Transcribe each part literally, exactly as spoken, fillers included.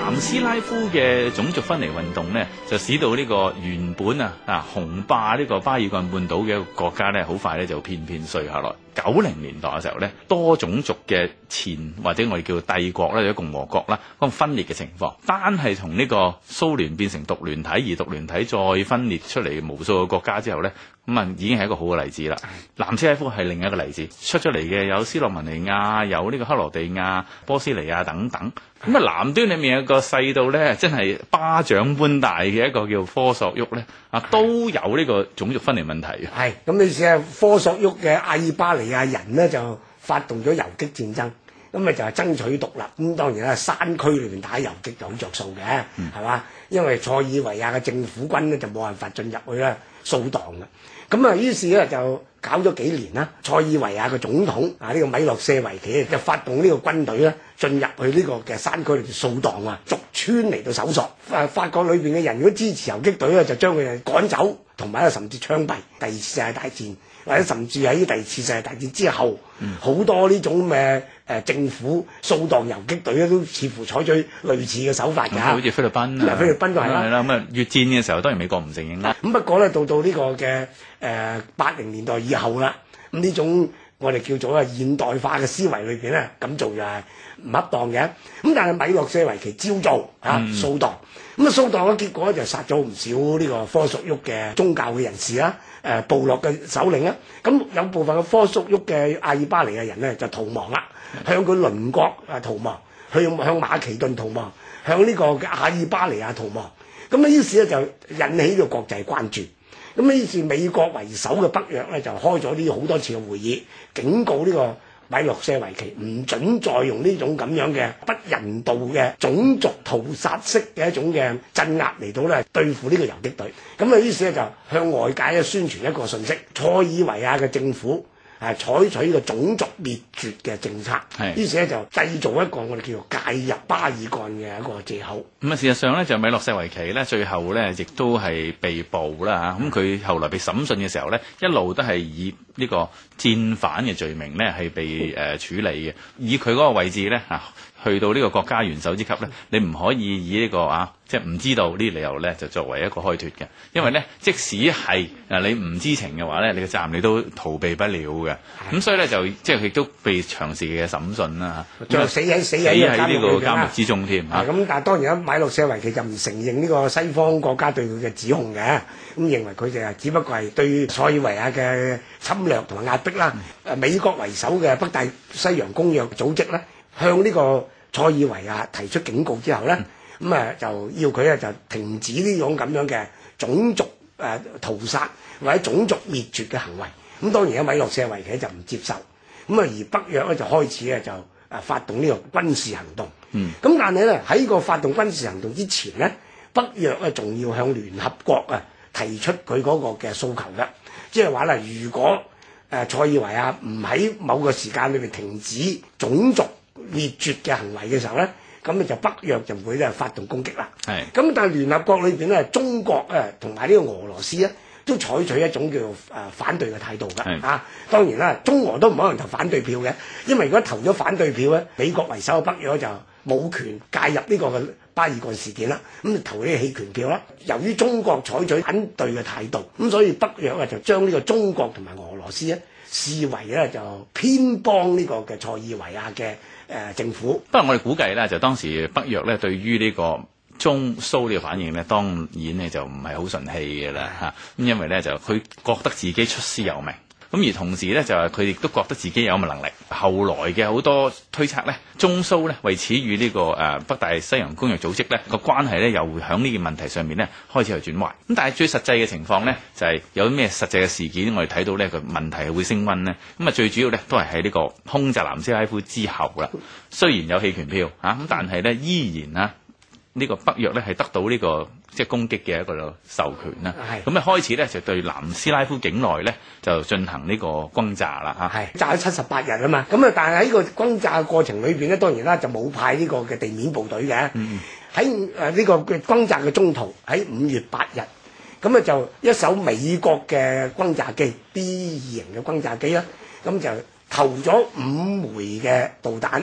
南斯拉夫嘅種族分離運動呢，就使到呢個原本啊啊雄霸呢個巴爾幹半島嘅一個國家呢，好快咧就片片碎下來。九零年代嘅時候呢，多種族嘅前或者我哋叫帝國啦，或者共和國啦，嗰個分裂嘅情況，單係從呢個蘇聯變成獨聯體，而獨聯體再分裂出嚟無數個國家之後呢，咁啊已經係一個好嘅例子啦。南斯拉夫係另一個例子，出咗嚟嘅有斯洛文尼亞，有呢個克羅地亞、波斯尼亞等等。咁啊，南端裏面有個細到咧，真係巴掌般大嘅一個叫科索沃咧，啊都有呢個種族分離問題嘅。 係咁，你試下科索沃嘅阿爾巴尼亞人呢，就發動咗游擊戰爭，咁咪就係爭取獨立。咁當然啦，山區裏邊打游擊就好着數嘅，係嘛、嗯？因為塞爾維亞嘅政府軍咧就冇辦法進入去咧掃蕩嘅。咁啊，於是咧就搞咗幾年啦。塞爾維亞嘅總統啊，呢個米洛舍維奇就發動呢個軍隊咧進入去呢個嘅山區嚟掃蕩啊，逐村嚟到搜索。誒，法國裏邊嘅人如果支持游擊隊咧，就將佢哋趕走，同埋咧甚至槍斃。第二次世界大戰或者甚至喺第二次世界大戰之後，好、嗯、多呢種嘅誒政府掃蕩游擊隊咧，都似乎採取類似嘅手法㗎。 好似菲律賓啊， 菲律賓都係啦。 係啦，咁啊越戰嘅時候，當然美國唔承認啦。 咁不過咧，到到呢個嘅誒八零年代以後啦，咁呢種我哋叫做啊現代化嘅思維裏邊咧，咁做就係唔恰當嘅。咁但係米洛舍維奇照做嚇掃蕩，咁啊掃蕩嘅結果就殺咗唔少呢個科索沃嘅宗教嘅人士啦，誒、呃、部落嘅首領啦。咁有部分嘅科索沃嘅阿爾巴尼亞人咧就逃亡啦，向佢鄰國啊逃亡，向向馬其頓逃亡，向呢個嘅阿爾巴尼亞逃亡。咁啊於是咧就引起呢個國際關注。咁呢次美國為首嘅北約咧就開咗呢好多次嘅會議，警告呢個米洛舍維奇唔准再用呢種咁樣嘅不人道嘅種族屠殺式嘅一種嘅鎮壓嚟到咧對付呢個游擊隊。咁啊於是咧就向外界咧宣傳一個信息，塞爾維亞嘅政府係採取呢個種族滅絕嘅政策， 係於是咧就製造一個我哋叫做介入巴爾幹嘅一個藉口。 咁啊，事實上咧就米洛舍維奇咧最後咧亦都係被捕啦嚇。咁佢後來被審訊嘅時候咧，一路都係以呢個戰犯嘅罪名咧係被誒、呃、處理嘅。以佢嗰個位置咧嚇，去到呢個國家元首之級咧，你唔可以以呢、這個啊，即係唔知道呢啲理由咧就作為一個開脫嘅。因為咧，即使係啊你唔知情嘅話咧，你嘅責任你都逃避不了嘅。咁所以咧就即係亦都被長時嘅審訊啦嚇， 最後死喺死喺呢個監獄之中添嚇。 咁但係當然啦，米洛舍維奇就唔承認呢個西方國家對佢嘅指控嘅，咁認為佢哋啊只不過係對塞爾維亞嘅侵略同埋壓迫啦。誒、嗯、美國為首嘅北大西洋公約組織咧，向呢個塞爾維亞提出警告之後咧，咁啊、嗯、就要佢咧就停止呢種咁樣嘅種族誒、呃、屠殺或者種族滅絕嘅行為。咁當然啊，米洛舍維奇就唔接受。咁啊而北約咧就開始咧就誒發動呢個軍事行動。嗯。咁但係咧喺個發動軍事行動之前咧，北約咧仲要向聯合國啊提出佢嗰個嘅訴求嘅，即係話啦，如果誒塞爾維亞唔喺某個時間裏邊停止種族滅絕嘅行為嘅時候咧，咁你就北約就會咧發動攻擊啦。係。咁但係聯合國裏邊咧，中國誒同埋呢個俄羅斯咧都採取一種叫做誒反對嘅態度㗎。係。啊，當然啦，中俄都唔可能投反對票嘅，因為如果投咗反對票咧，美國為首嘅北約就冇權介入呢個嘅巴爾幹事件啦，咁就投呢個棄權票啦。由於中國採取反對嘅態度，咁所以北約啊就將呢個中國同埋俄羅斯咧視為咧就偏幫呢個嘅塞爾維亞嘅誒政府。不過我哋估計咧，就當時北約咧對於呢個中蘇呢個反應咧，當然咧就唔係好順氣嘅啦嚇。咁因為咧就佢覺得自己出師有名。咁而同時咧，就係佢亦都覺得自己有咁嘅能力。後來嘅好多推測咧，中蘇咧為此與呢個誒北大西洋公約組織咧個關係咧，又會喺呢件問題上面咧開始去轉壞。咁但係最實際嘅情況咧，就係有咩實際嘅事件我哋睇到呢個問題會升溫咧。咁啊最主要咧都係喺呢個空襲南斯拉夫之後啦。雖然有棄權票嚇，咁但係咧依然啊呢個北約咧係得到呢個即係攻擊嘅一個授權啦。咁啊開始咧就對南斯拉夫境內咧就進行呢個轟炸啦嚇。係炸咗七十八日啊嘛。咁啊但係喺個轟炸嘅過程裏邊咧，當然啦就冇派呢個嘅地面部隊嘅。嗯。喺誒呢個嘅轟炸嘅中途，喺五月八日，咁啊就一艘美國嘅轟炸機 B 二型嘅轟炸機啦，咁就投咗五枚嘅導彈。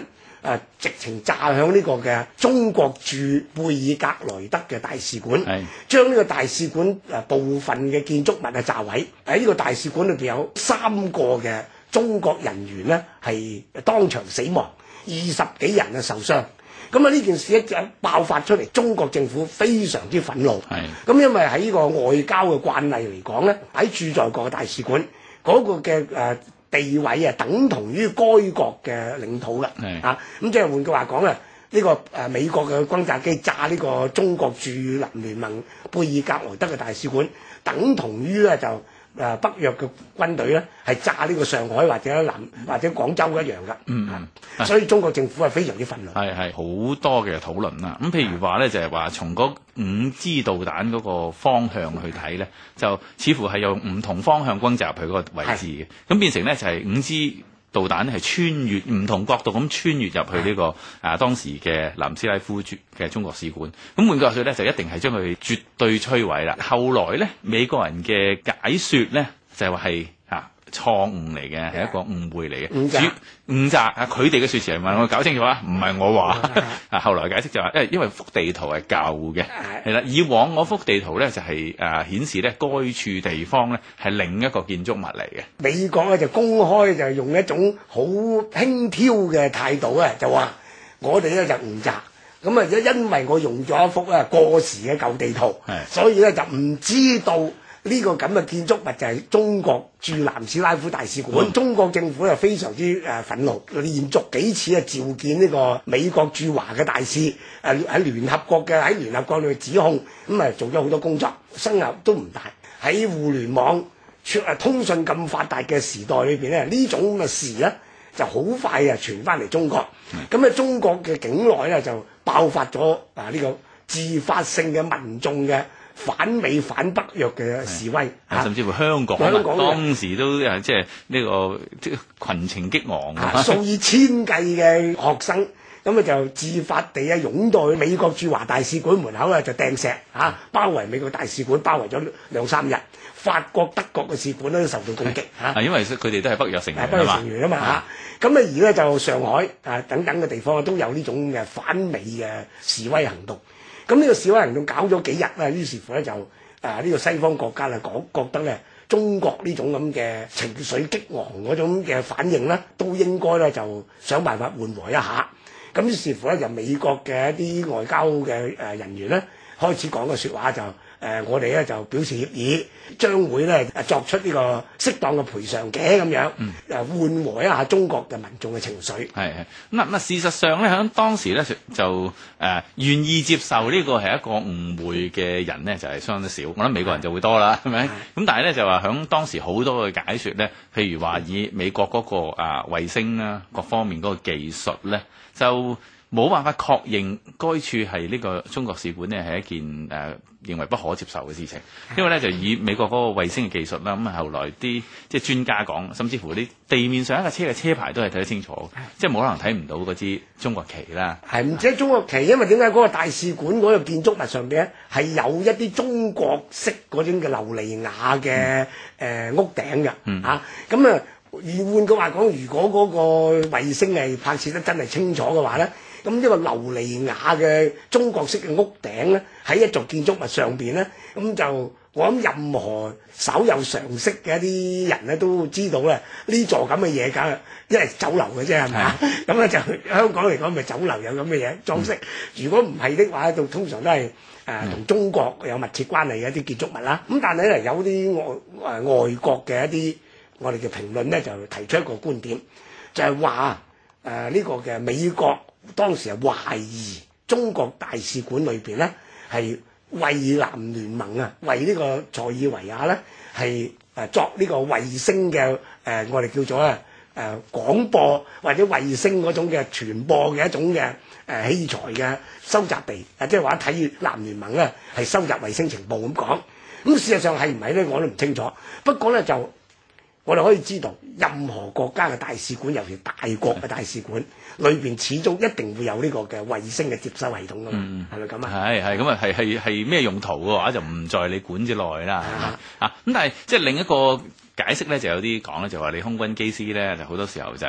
誒直情炸響呢個嘅中國駐貝爾格萊德嘅大使館，將呢個大使館誒部分嘅建築物啊炸毀。喺呢個大使館裏邊有三個嘅中國人員呢係當場死亡，二十幾人啊受傷。咁啊呢件事一爆發出嚟，中國政府非常之憤怒。咁因為喺呢個外交嘅慣例嚟講咧，喺駐在國嘅大使館嗰個嘅誒地位啊，等同於該國嘅領土嘅。啊，咁即係換句話講啊，呢個誒美國嘅轟炸機炸呢個中國駐南聯盟貝爾格萊德嘅大使館，等同於咧就誒北約嘅軍隊咧係炸呢個上海或者南或者廣州一樣噶。嗯嗯，所以中國政府係非常之憤怒。係係好多嘅討論啦。咁譬如話咧，就係話從嗰五支導彈嗰個方向去睇咧，就似乎係用唔同方向轟炸入去嗰個位置嘅。咁變成咧就係五支導彈係穿越唔同角度咁穿越入去呢、這個啊當時嘅南斯拉夫嘅中國使館。咁換句話說咧，就一定係將佢絕對摧毀啦。後來咧，美國人嘅解說咧就係話係啊錯誤嚟嘅，係一個誤會嚟嘅。誤炸誤炸啊！佢哋嘅說辭係問我搞清楚啊，唔係我話啊。後來解釋就話，因為因為幅地圖係舊嘅，係啦。以往嗰幅地圖咧就係、是、誒、啊、顯示咧該處地方咧係另一個建築物嚟嘅。 美國咧就公開就用一種好輕佻嘅態度啊，就話我哋咧就誤炸。咁啊，因為我用咗一幅咧過時嘅舊地圖，所以咧就唔知道呢個咁嘅建築物就係中國駐南斯拉夫大使館。嗯、中國政府又非常之誒憤怒，連續幾次啊召見呢個美國駐華嘅大使，誒喺聯合國嘅喺聯合國裏面指控，咁啊做咗好多工作，聲效都唔大。喺互聯網誒通訊咁發達嘅時代裏邊咧，呢種咁嘅事咧就好快啊傳翻嚟中國。咁啊、嗯、中國嘅境內咧就爆發咗啊呢個自發性嘅民眾嘅反美反北約嘅示威， 啊、甚至乎香港，香港當時都誒即係呢個即係群情激昂啊， 數以千計嘅學生咁啊就自發地啊湧到去美國駐華大使館門口啊就掟石啊，包圍美國大使館，包圍咗兩三日。法國、德國嘅使館都受到攻擊嚇， 啊，因為佢哋都係北約成員北約成員啊嘛嚇。咁啊而咧就上海啊等等嘅地方都有呢種嘅反美嘅示威行動。咁呢個示威行動搞咗幾日啦，於是乎咧就誒呢、啊這個西方國家啦講覺得咧中國呢種咁嘅情緒激昂嗰種嘅反應咧，都應該咧就想辦法緩和一下。咁於是乎咧就美國嘅一啲外交嘅誒人員咧開始講嘅説話就。誒、呃，我哋咧就表示協議，將會咧作出呢個適當嘅賠償嘅咁樣，誒、嗯、緩和一下中國嘅民眾嘅情緒。係係咁咁事實上咧，喺當時咧就誒、呃、願意接受呢個係一個誤會嘅人咧，就係、是、相當少。我諗美國人就會多啦，係咪？咁但係咧就話喺當時好多嘅解說咧，譬如話以美國嗰、那個啊衛星啦，各方面嗰個技術咧，就冇辦法確認該處係呢個中國使館呢係一件誒、呃、認為不可接受嘅事情，因為咧就以美國嗰個衛星嘅技術啦，咁後來啲即係專家講，甚至乎啲地面上一架車嘅車牌都係睇得清楚，即係冇可能睇唔到嗰支中國旗啦。係唔止中國旗，因為點解嗰個大使館嗰個建築物上邊咧係有一啲中國式嗰種嘅琉璃瓦嘅誒、嗯呃、屋頂嘅嚇，咁、嗯、啊。而換句話講，如果嗰個衛星係拍攝得真係清楚嘅話咧，咁呢個琉璃瓦嘅中國式嘅屋頂咧，喺一座建築物上邊咧，咁就我諗任何稍有常識嘅一啲人咧都知道咧，呢座咁嘅嘢梗係一係酒樓嘅啫，係咪啊？咁咧就香港嚟講，咪酒樓有咁嘅嘢裝飾。如果唔係的話，就通常都係誒同中國有密切關係嘅一啲建築物啦。咁但係咧有啲外誒外國嘅一啲。我哋嘅評論咧就提出一個觀點，就係話誒呢個嘅美國當時係懷疑中國大使館裏邊咧係為南聯盟啊，為呢個塞爾維亞咧係誒作呢個衛星嘅誒、呃、我哋叫做咧誒廣播或者衛星嗰種嘅傳播嘅一種嘅誒、呃、器材嘅收集地，啊即係話睇南聯盟咧係收集衛星情報咁講。咁事實上係唔係咧我都唔清楚，不過咧就。我哋可以知道，任何國家嘅大使館，尤其大國嘅大使館，裏邊始終一定會有呢個嘅衛星嘅接收系統噶嘛，係咪咁啊？ 係係咁啊，係係係咩用途嘅話就唔在你管之內啦。啊咁，但係即係另一個解釋咧，就有啲講咧，就話你空軍機師咧，就好多時候就係、是、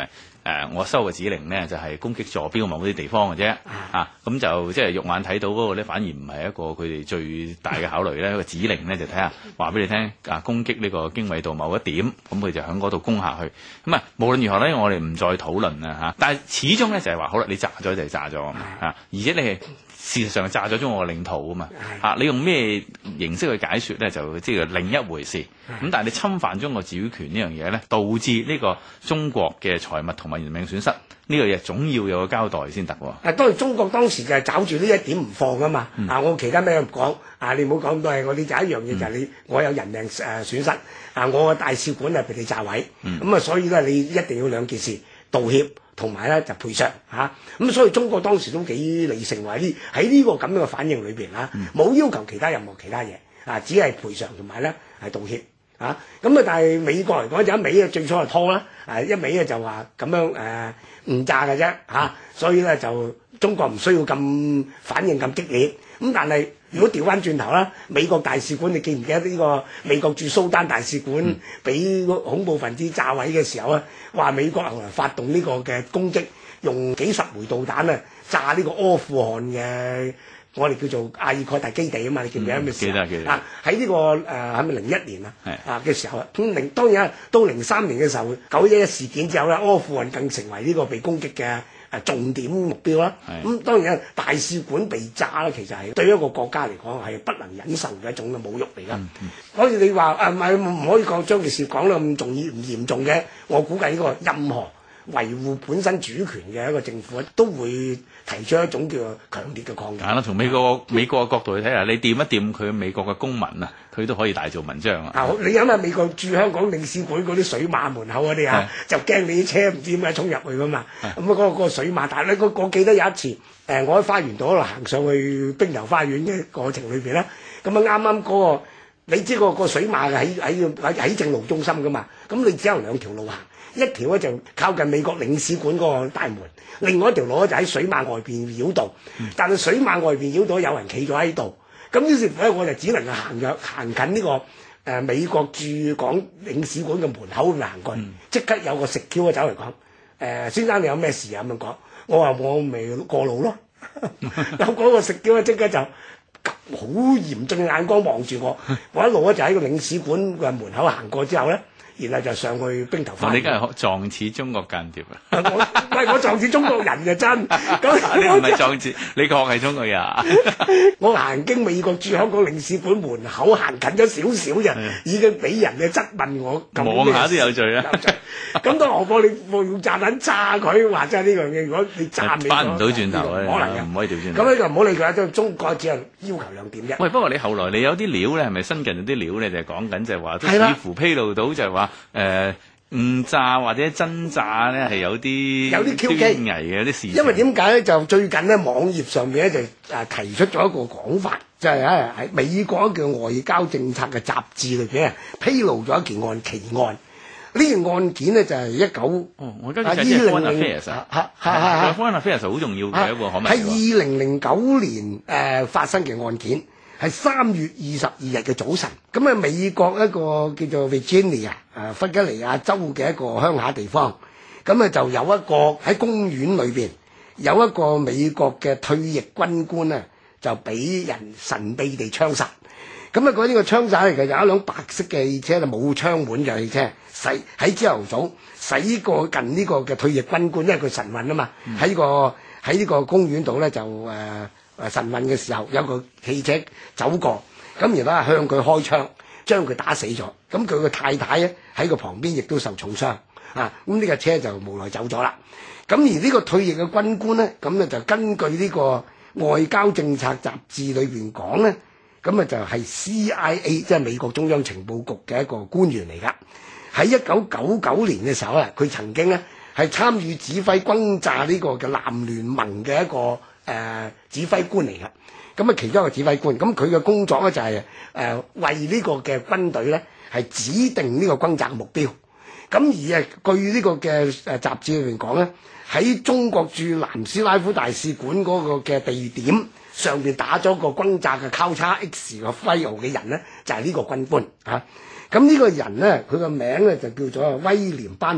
呃、我收嘅指令呢，就係、是、攻擊坐標某啲地方嘅啫，啊咁就即係肉眼睇到嗰個咧，反而唔係一個佢哋最大嘅考慮咧。個指令呢，就睇下話俾你聽啊，攻擊呢個經緯度某一點，咁佢就喺嗰度攻下去。咁啊，無論如何咧，我哋唔再討論啦嚇。但係始終咧就係話，好啦，你炸咗就係炸咗啊嘛，而且你係事實上炸咗中國嘅領土啊嘛，啊你用咩形式去解説咧，就即係另一回事。咁但係你侵犯中國自主權呢樣嘢咧，導致呢個中國嘅財物同埋人命損失，呢個嘢總要有個交代先得喎。 啊，當然中國當時就係找住呢一點唔放啊嘛。嗯、啊，我其他咩唔講，啊你唔好講咁多嘢，我哋就一樣嘢就係你，我有人命誒、呃、損失，啊我嘅大使館係被你炸毀，咁、嗯、啊所以咧你一定要兩件事道歉。同埋咧就賠償嚇，咁、啊、所以中國當時都幾理性喎，喺呢喺呢個咁樣嘅反應裏邊啊，冇、嗯、要求其他任何其他嘢啊，只係賠償同埋咧係道歉嚇。咁啊，但係美國嚟講就一味啊，最初就拖啦，啊一味啊就話咁樣誒誤炸嘅啫嚇，所以咧就中國唔需要咁反應咁激烈。咁但係如果調翻轉頭啦，美國大使館你記唔記得呢個美國駐蘇丹大使館俾恐怖分子炸毀嘅時候啊？話美國後來發動呢個嘅攻擊，用幾十枚導彈啊炸呢個阿富汗嘅我哋叫做阿爾蓋達基地啊嘛，你記唔記得咩事？記得記得啊！喺呢、這個誒係咪零一年啊？啊嘅時候啊，咁零當然啊，到零三年嘅時候，九一一事件之後咧，阿富汗更成為呢個被攻擊嘅誒重點目標啦。咁、嗯、當然啊，大使館被炸咧，其實係對一個國家嚟講係不能忍受嘅一種嘅侮辱嚟㗎。所以、嗯嗯、你話誒唔係唔可以講將件事講得咁重要唔嚴重嘅，我估計呢個任何維護本身主權嘅一個政府都會提出一種叫做強烈嘅抗議。係啦，從美國美國嘅角度去睇下，你掂一掂佢美國嘅公民啊，佢都可以大做文章啊！啊，你諗下美國駐香港領事館嗰啲水馬門口嗰啲啊，就驚你啲車唔知點解衝入去噶嘛。咁啊，嗰個嗰個水馬，但係咧，我我記得有一次，誒、呃，我喺花園道嗰度行上去冰球花園嘅過程裏邊咧，咁啊啱啱嗰個，你知個個水馬喺喺喺喺正路中心噶嘛，咁你只有兩條路行。一條咧就靠近美國領事館嗰個大門，另外一條路咧就喺水馬外邊繞道。嗯、但係水馬外邊繞道有人企咗喺度，咁於是乎咧我就只能夠行入行近呢、這個誒、呃、美國駐港領事館嘅門口咁行過去，即、嗯、刻有個食 Q 走嚟講：誒、呃、先生你有咩事啊？咁樣講，我話我未過路咯。有嗰個食 Q 即刻就好嚴峻嘅眼光望住我，我一路咧就喺個領事館嘅門口行過之後咧。然後就上去冰頭花園。你梗係撞似中國間諜啊！我喂，我撞似中國人嘅真。咁你唔係撞似，你確係中國人。我行經美國駐香港領事館門口行近咗少少啫，已經俾人嘅質問我。望下都有罪啊！咁當何況你用炸彈炸佢，話真係呢樣嘢，如果你炸美國，翻唔到轉頭啊！可能嘅，唔可以調轉頭。咁咧就唔好理佢啦，都中國只係要求兩點啫。喂，不過你後來你有啲料咧，係咪新近有啲料咧，就係講緊就係話，都似乎披露到就係話。誒誤炸或者真炸咧，係有啲有啲端倪嘅啲事。因為點解咧？就最近咧，網頁上面咧就誒提出咗一個講法，就係喺喺美國一個外交政策嘅雜誌裏邊啊，披露咗一件案奇案。呢件案件咧就係一九哦，我跟住就係 Foreign Affairs 啊，嚇嚇嚇 Foreign Affairs 好重要嘅一個可能。喺二零零九年誒發生嘅案件。係三月二十二日嘅早晨，咁啊美國一個叫做 Virginia 誒弗吉尼亞州嘅一個鄉下地方，咁啊就有一個喺公園裏邊有一個美國嘅退役軍官咧，就俾人神秘地槍殺。咁啊嗰呢個槍殺嚟嘅有一輛白色嘅汽車，就冇窗門嘅汽車，駛喺朝頭早駛過近呢個嘅退役軍官，因為佢晨運啊嘛，喺、嗯、個喺呢個公園度咧就誒。呃誒晨運嘅時候，有個汽車走過，咁然後向佢開槍，將佢打死咗。咁佢個太太咧喺個旁邊亦都受重傷。啊，咁呢架車就無奈走咗啦。咁而呢個退役嘅軍官咧，咁咧就根據呢個外交政策雜誌裏邊講咧，咁啊就係 C I A， 即係美國中央情報局嘅一個官員嚟㗎。喺一九九九年嘅時候啊，佢曾經咧係參與指揮轟炸呢個嘅南聯盟嘅一個。誒、呃、指揮官嚟㗎，咁啊其中一個指揮官，咁佢嘅工作咧就係、是、誒、呃、為呢個嘅軍隊咧係指定呢個轟炸嘅目標，咁而誒據呢個嘅誒雜誌裏邊講咧，喺中國駐南斯拉夫大使館嗰個嘅地點上邊打咗個轟炸嘅交叉 X 嘅徽號嘅人咧，就係、是、呢個軍官嚇，咁、啊、呢個人咧佢個名咧就叫做威廉班尼特。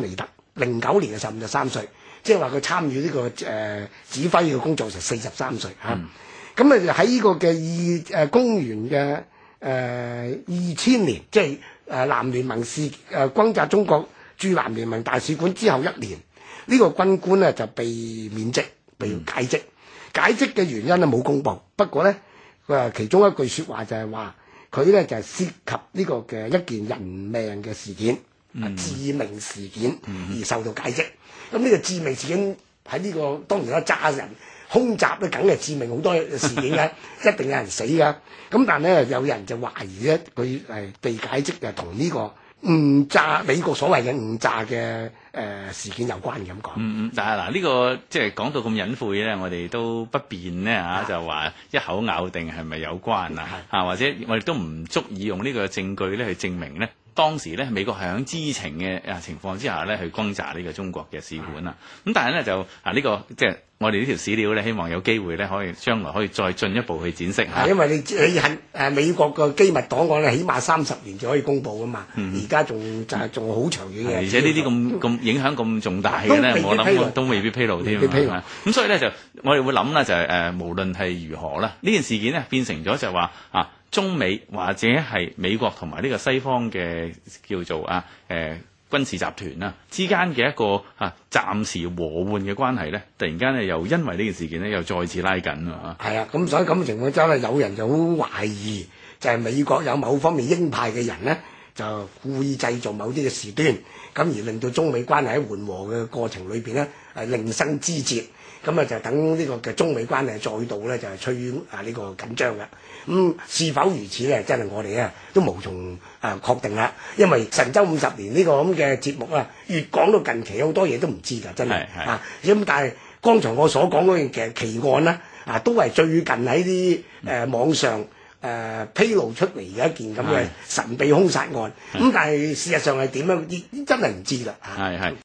零九年嘅時候五十三歲，即係話佢參與呢、這個誒、呃、指揮嘅工作就四十三歲嚇。咁啊喺呢個嘅二誒公元嘅誒二千年，即係誒南聯盟事誒轟炸中國駐南聯盟大使館之後一年，呢、這個軍官咧就被免職，被解職。解職嘅原因咧冇公佈，不過咧佢話其中一句説話就係話佢咧就係、是、涉及呢個嘅一件人命嘅事件。嗯、致命事件而受到解職，咁呢、嗯、個致命事件喺呢、這個當然啦，炸人空襲咧，梗係致命好多事件嘅，一定有人死噶。咁但係咧，有人就懷疑咧，佢係被解職就同呢個誤炸美國所謂嘅誤炸嘅誒、呃、事件有關咁講。 嗯嗯，但係嗱呢個即係講到咁隱晦咧，我哋都不便呢，嚇、啊，就話一口咬定係咪有關啊？啊，或者我哋都唔足以用呢個證據咧去證明咧。當時咧，美國係喺知情嘅啊情況之下咧，去轟炸呢個中國嘅使館啦。咁但係咧就啊呢、這個即係我哋呢條史料咧，希望有機會咧，可以將來可以再進一步去展釋嚇。 因為你你係誒美國個機密檔案咧，起碼三十年就可以公佈噶嘛。而家仲就係仲好長遠嘅。 而且呢啲咁咁影響咁重大嘅咧，我諗都未必披露添。咁、嗯、所以咧就我哋會諗啦，就係、是、誒、呃、無論係如何啦，呢件事件咧變成咗就係話啊。中美或者係美國同埋呢個西方嘅叫做啊誒、呃、軍事集團啊之間嘅一個啊暫時和緩嘅關係咧，突然間咧又因為呢件事件咧又再次拉緊啊！係啊，咁所以咁嘅情況之下咧，有人就好懷疑，就係美國有某方面鷹派嘅人咧，就故意製造某啲嘅事端，咁而令到中美關係喺緩和嘅過程裏邊咧係另生枝節。咁啊就等呢個嘅中美關係再度咧就係趨於啊呢個緊張嘅。咁、嗯、是否如此咧？真係我哋咧都無從啊確定啦。因為神州五十年呢個咁嘅節目啊，越講到近期好多嘢都唔知㗎，真係啊。咁但係剛才我所講嗰件其實奇案咧啊，都係最近喺啲誒網上誒、呃、披露出嚟嘅一件咁嘅神秘兇殺案。咁但係事實上係點樣？真係唔知㗎。係係。